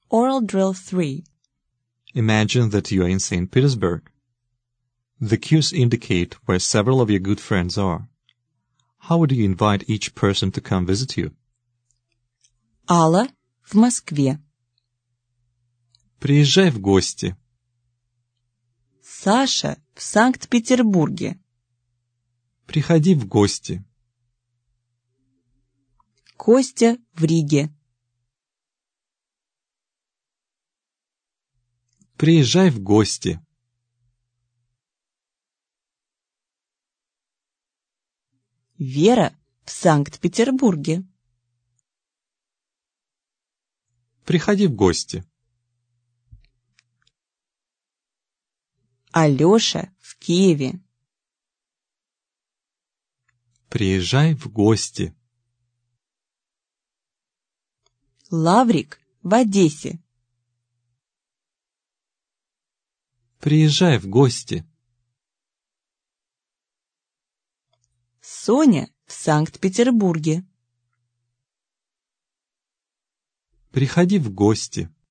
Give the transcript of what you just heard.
Oral Drill 3. Imagine that you are in St. Petersburg. The cues indicate where several of your good friends are. How would you invite each person to come visit you? Алла в Москве. Приезжай в гости. Саша в Санкт-Петербурге. Приходи в гости. Костя в Риге. Приезжай в гости. Вера в Санкт-Петербурге. Приходи в гости. Алёша в Киеве. Приезжай в гости. Лаврик в Одессе. Приезжай в гости. Соня в Санкт-Петербурге. Приходи в гости.